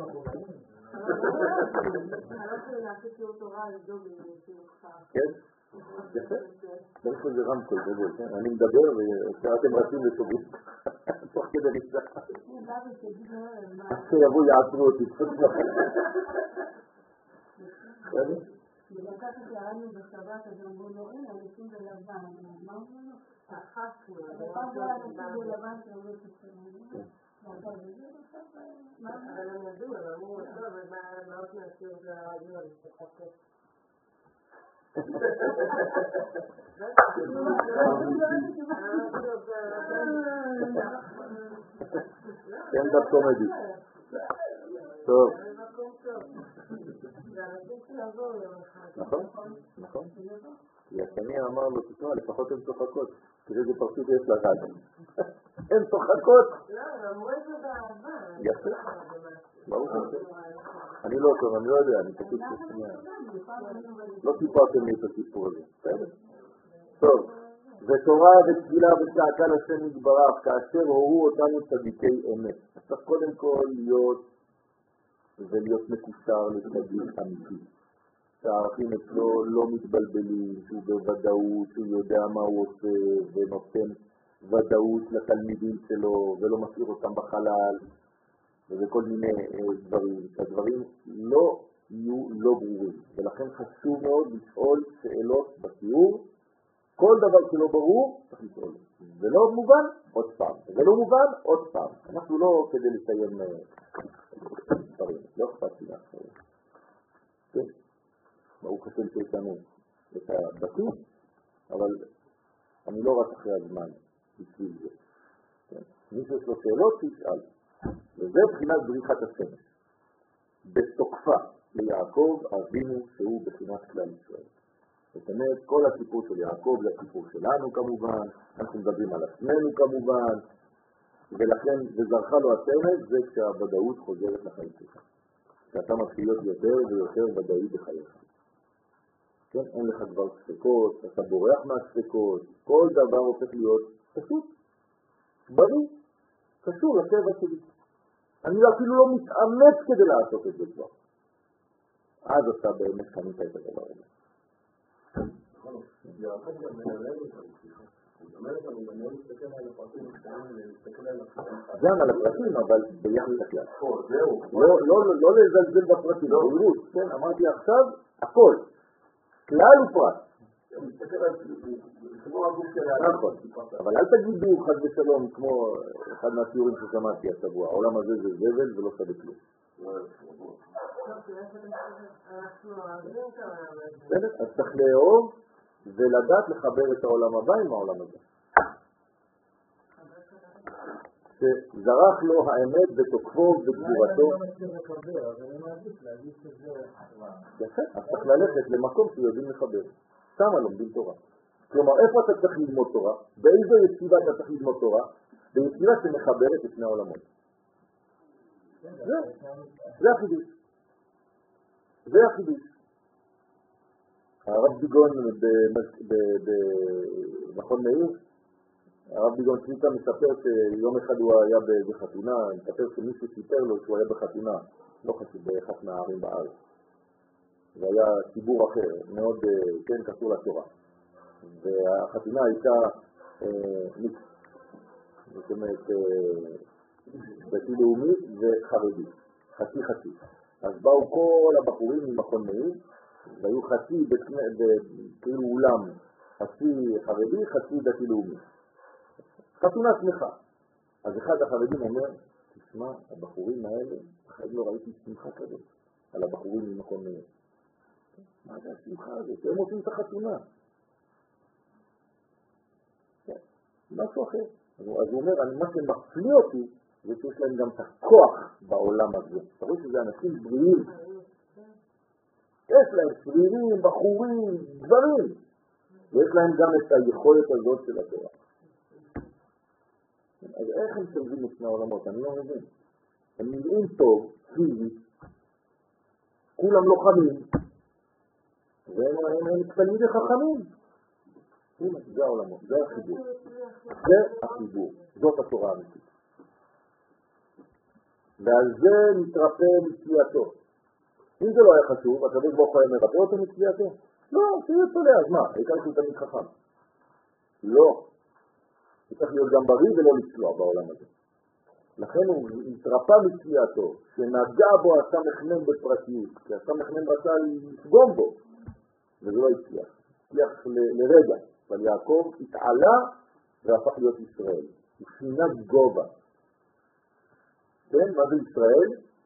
כן? יפה? צריך לזה רמקול גדול, אני מדבר ואתם רצים לטובים תוך כדי נצטרך שיבואו יעצרו אותי בדקת שקראנו בשבת, אז אמרו לו, אין, אנשים בלבן. מה אמרו לו? אחת אנשים בלבן שאומרו שצריכים. אבל הם ידעו, הם אמרו, טוב, מה עוד נעשיר את הרדיו, לשחקת. סטנדאפ קומדי. טוב. נכון, נכון. כי השני אמר לו, תשמע, לפחות הן צוחקות. תראה איזה פרצוף יש לרד. הן צוחקות. לא, הם אמרו את זה באהבה. יפה. ברוך השם. אני לא טוב, אני לא יודע, אני פשוט ששמע. לא סיפרתם לי את הסיפור הזה. בסדר? טוב. ותורה ותפילה וצעקה לשם יתברך, כאשר הורו אותנו צדיקי אמת. צריך קודם כל להיות מקושר לצדיק אמיתי. שהערכים אצלו לא מתבלבלים, שהוא בוודאות, שהוא יודע מה הוא עושה ונותן ודאות לתלמידים שלו ולא משאיר אותם בחלל וכל מיני דברים. הדברים לא יהיו לא ברורים, ולכן חשוב מאוד לשאול שאלות בשיעור. כל דבר שלא ברור צריך לשאול. זה לא מובן, עוד פעם. זה לא מובן, עוד פעם. אנחנו לא כדי לסיים דברים, לא אכפת לי לך. כן, ברוך השם שיש לנו את הבסיס, אבל אני לא רק אחרי הזמן בשביל זה. מי שיש לו שאלות תשאל. וזה בחינת בריחת השמש. בתוקפה ליעקב אבינו שהוא בחינת כלל ישראל. זאת אומרת, כל הסיפור של יעקב זה הסיפור שלנו כמובן, אנחנו מדברים על עצמנו כמובן, ולכן וזרחה לו השמש זה כשהוודאות חוזרת לחייך. כשאתה מתחיל להיות יותר ויותר ודאי בחייך. כן, אין לך כבר ספקות, אתה בורח מהספקות, כל דבר הופך להיות פשוט, בריא, קשור לטבע שלי. אני אפילו לא מתאמץ כדי לעשות את זה כבר. אז אתה באמת חנית את הדבר הזה. יעקב גם מנהל אותנו, זאת אומרת, אני מנהל להסתכל על הפרטים, להסתכל על הפרטים. גם על הפרטים, אבל ביחד הכלל. זהו. לא לזלזל בפרטים, ברירות, כן, אמרתי עכשיו, הכל. כלל ופרט. מסתכל על כמו הגוף של האדם. נכון, אבל אל תגידו חד ושלום כמו אחד מהשיעורים ששמעתי השבוע, העולם הזה זה זבל ולא שווה כלום. אז צריך לאהוב ולדעת לחבר את העולם הבא עם העולם הזה. שזרח לו האמת בתוקפו ובגבורתו. יפה, אז צריך ללכת למקום שיודעים לחבר. שמה לומדים תורה. כלומר, איפה אתה צריך ללמוד תורה? באיזו ישיבה אתה צריך ללמוד תורה? בישיבה שמחברת את שני העולמות. זה החידוש. זה החידוש. הרב ביגון במכון מאיר, הרב ביגון צביקה מספר שיום אחד הוא היה באיזה חתונה, מספר שמישהו סיפר לו שהוא היה בחתונה, לא חשוב, באחת מהערים בארץ. זה היה ציבור אחר, מאוד כן קשור לתורה. והחתונה הייתה מיקס, זאת אומרת דתי לאומי וחרדי, חצי חצי. אז באו כל הבחורים ממכון מאיר, והיו חצי כאילו אולם, חצי חרדי, חצי דתי לאומי. חתונה שמחה. אז אחד החרדים אומר, תשמע, הבחורים האלה, אחרי לא ראיתי שמחה כזאת, על הבחורים ממכון מאיר. מה זה השמחה הזאת? הם עושים את החתונה. משהו אחר. אז הוא אומר, מה שמפליא אותי, זה שיש להם גם את הכוח בעולם הזה. אתה רואה שזה אנשים בריאים. יש להם שרירים, בחורים, דברים. ויש להם גם את היכולת הזאת של התורה. אז איך הם שולבים את שני העולמות? אני לא מבין. הם נראים טוב, פיזית, כולם לוחמים, והם תלמידי חכמים. הנה, זה העולמות, זה החיבור. זה החיבור, זאת התורה האמיתית. ועל זה נתרפא מצווייתו. אם זה לא היה חשוב, הקדוש ברוך הוא היה מרפא אותו מצווייתו? לא, שיהיה צולע, אז מה? העיקר שהוא תמיד חכם. לא. הוא צריך להיות גם בריא ולא לצלוע בעולם הזה. לכן הוא נתרפא מצווייתו, שנגע בו הסמ"ך מ' בפרטיות, כי הסמ"ך מ' רצה לפגום בו, וזה לא הצליח. הצליח לרגע. אבל יעקב התעלה והפך להיות ישראל. הוא שינה גובה. כן, מה זה ישראל?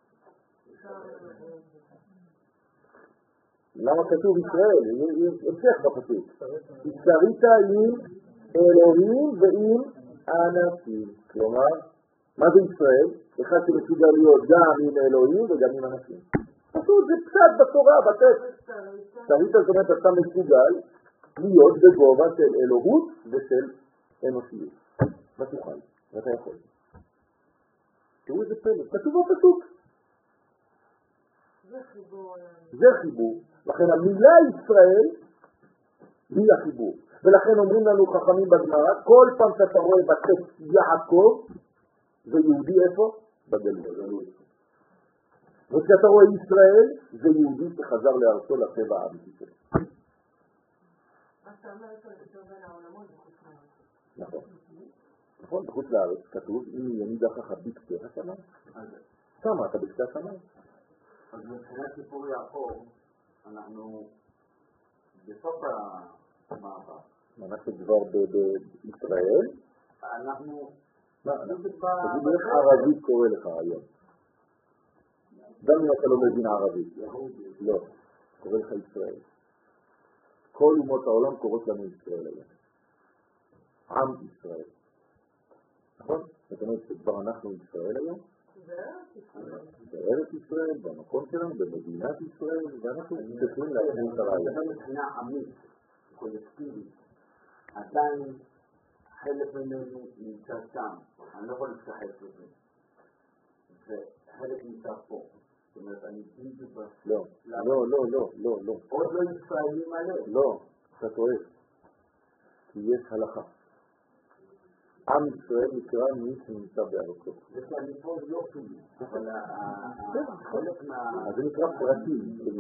למה כתוב ישראל? המשך בפסוק. שרית עם אלוהים ועם אנשים. כלומר, מה זה ישראל? אחד שמסוגל להיות גם עם אלוהים וגם עם אנשים. פשוט זה קצת בתורה, בטקסט. שרית זאת אומרת, אתה מסוגל להיות בגובה של אלוהות ושל אנושיות. מה תוכל? ואתה יכול. תראו איזה פלא, כתוב בפסוק. זה חיבור. לכן המילה ישראל היא החיבור. ולכן אומרים לנו חכמים בגמרא, כל פעם שאתה רואה בטקסט יעקב, זה יהודי איפה? בגלות. וכשאתה רואה ישראל, זה יהודי שחזר לארצו לטבע האמיתי שלו. מה שאתה אומר יותר בין העולמות בחוץ לארץ. נכון. נכון, בחוץ לארץ כתוב, אם יניד אחך בקצה השמיים. שם אתה בקצה השמיים. אז מבחינת סיפור יעקב, אנחנו בסוף המעבר. אנחנו כבר בישראל. אנחנו... תגיד איך ערבית קורא לך היום. גם אם אתה לא מבין ערבית. לא, קורא לך ישראל. כל אומות העולם קוראות לנו ישראל היום. עם ישראל. נכון? זאת אומרת שכבר אנחנו ישראל היום. בארץ ישראל, במקום שלנו, במדינת ישראל, ואנחנו צריכים להכניס את הרעיון. מבחינה עמית, קולקטיבית, עדיין חלק ממנו נמצא שם, אני לא יכול להתכחש לזה. וחלק נמצא פה. זאת אומרת, אני בדיוק... לא. עוד לא ישראלי מלא. לא, אתה טועה. כי יש הלכה. עם ישראל נקרא מי שנמצא בארצו. זה שאני פה לא שלי, אבל חלק מה... אז זה נקרא פרטי.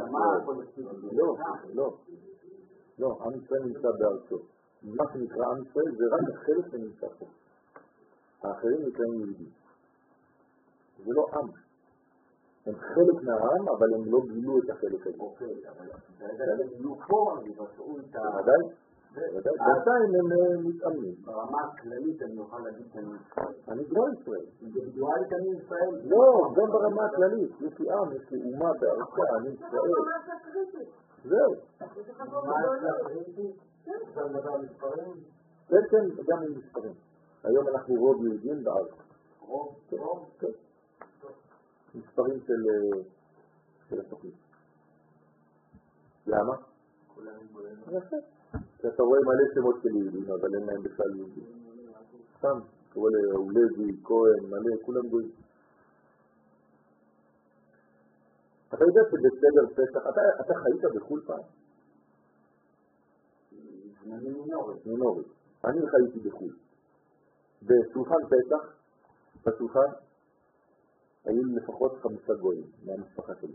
לא, עם ישראל נמצא בארצו. מה שנקרא עם ישראל זה רק החלק שנמצא פה. האחרים נקראים יהודים. זה לא עם. הם חלק מהעם, אבל הם לא גילו את החלק הזה. אוקיי, אבל הם גילו פה, הם יבצעו את ה... ודאי, בינתיים הם מתאמנים. ברמה הכללית אני אוכל להגיד שאני ישראל. אני לא ישראל. אינדיבידואלית אני ישראל? לא, גם ברמה הכללית. יש לי עם, יש לי אומה בארצה, אני ישראל. זהו. מה זה הקריטי? אפשר לדבר על מספרים? כן, גם עם מספרים. היום אנחנו רוב יהודים בארץ. רוב? כן. מספרים של התוכנית. למה? יפה. אתה רואה מלא שמות של יהודים, אבל אין להם בכלל יהודים. סתם, קורא לוי, כהן, מלא, כולם גויים. אתה יודע שבסדר פסח, אתה חיית בחול פעם? מינורי. אני חייתי בחול. בשולחן פסח, בשולחן, היו לפחות 5 גויים מהמשפחה שלי.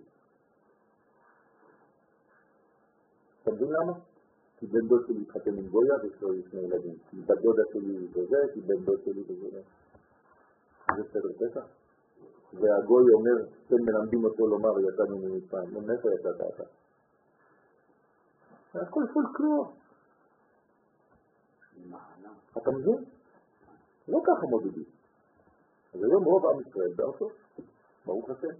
אתה מבין למה? כי בן דוד שלי התחתן עם גויה ויש לו 2 ילדים. כי בדודה שלי וזה, כי בן דוד שלי וזה. זה סדר פסח. והגוי אומר, אתם מלמדים אותו לומר יצאנו ממצרים. מאיפה יצאת אתה? הכל פולקלור. אתה מבין? לא ככה מודדים. אז היום רוב עם ישראל בארצו. ברוך השם.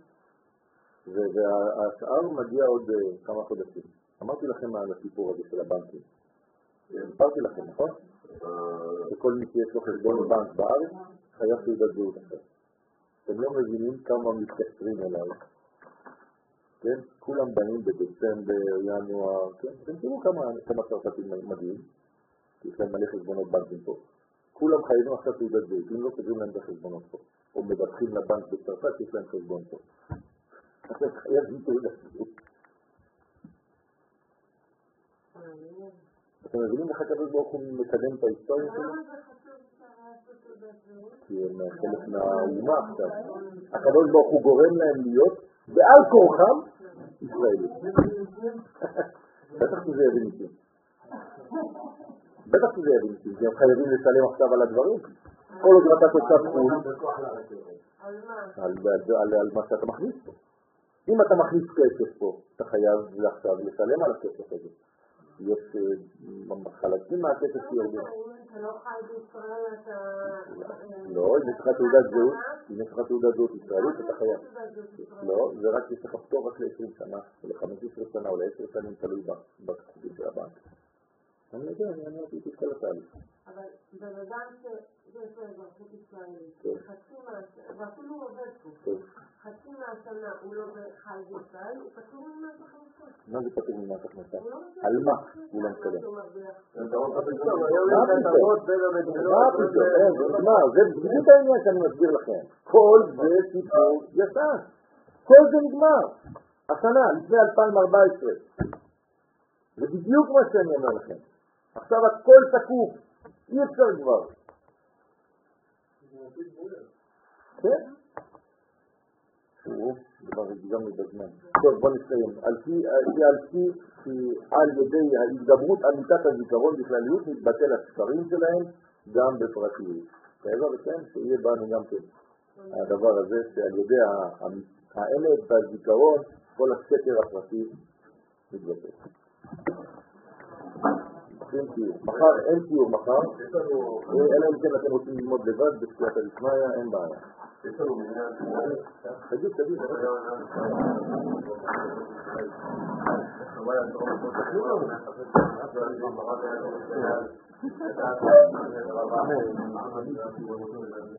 והשאר מגיע עוד כמה חודשים. אמרתי לכם על הסיפור הזה של הבנקים. הסברתי לכם, נכון? שכל מי שיש לו חשבון בנק בארץ חייב תעודת זהות אחרת. אתם לא מבינים כמה מתקשרים אליי. כן? כולם באים בדצמבר, ינואר, כן? אתם תראו כמה צרפתים מגיעים. יש להם מלא חשבונות בנקים פה. כולם חייבים עכשיו תעודת זהות, אם לא קוראים להם בחשבונות פה. או מדווחים לבנק בצרפת, יש להם חשבון פה. אתם חייבים תעודת זהות. אתם מבינים איך הקדוש ברוך הוא מקדם את ההיסטוריה שלו? למה זה חשוב לעשות תעודת זהות? כי הם חלק מהאומה עכשיו. הקדוש ברוך הוא גורם להם להיות בעל כורחם ישראלים. בטח שזה יבין איתי. בטח שזה יבין איתי. כי הם חייבים לשלם עכשיו על הדברים. כל עוד אתה תוצאת חול. על מה שאתה מכניס פה. אם אתה מכניס כסף פה, אתה חייב עכשיו לשלם על הכסף הזה. יש חלקים מהכסף שיורדים. אתה לא חי בישראל, אתה... לא, אם יש לך תעודת זהות, אם יש לך תעודת זהות ישראלית, אתה חייב. לא, זה רק יש לך פטור רק ל-20 שנה, או ל-15 שנה, או ל-10 שנים, תלוי בתחוקים של הבנק. אני יודע, אני אמרתי את כל התהליך. אבל בן אדם שיש לו אזרחות ישראלית, ואפילו הוא עובד פה, חצי מהשנה הוא לא חי בישראל, הוא פטור ממס הכנסה. מה זה פטור ממס הכנסה? על מה הוא לא משלם? זה בדיוק העניין שאני מסביר לכם. כל זה סיפור ישן. כל זה נגמר. השנה, לפני 2014. זה בדיוק מה שאני אומר לכם. עכשיו הכל תקוף, אי אפשר כבר. כן? כבר הגזמנו בזמן. טוב, בוא נסיים. על פי על ידי ההתגברות אמיתת הזיכרון בכלליות מתבטל הספרים שלהם גם בפרטיות. כאיזה וכן שיהיה בנו גם כן הדבר הזה שעל ידי האמת והזיכרון כל הסקר הפרטי מתבטל. מחר, אין ציור מחר, אלא אם כן אתם רוצים ללמוד לבד בסייעתא דשמיא, אין בעיה. יש לנו מדינה, תגיד. חבל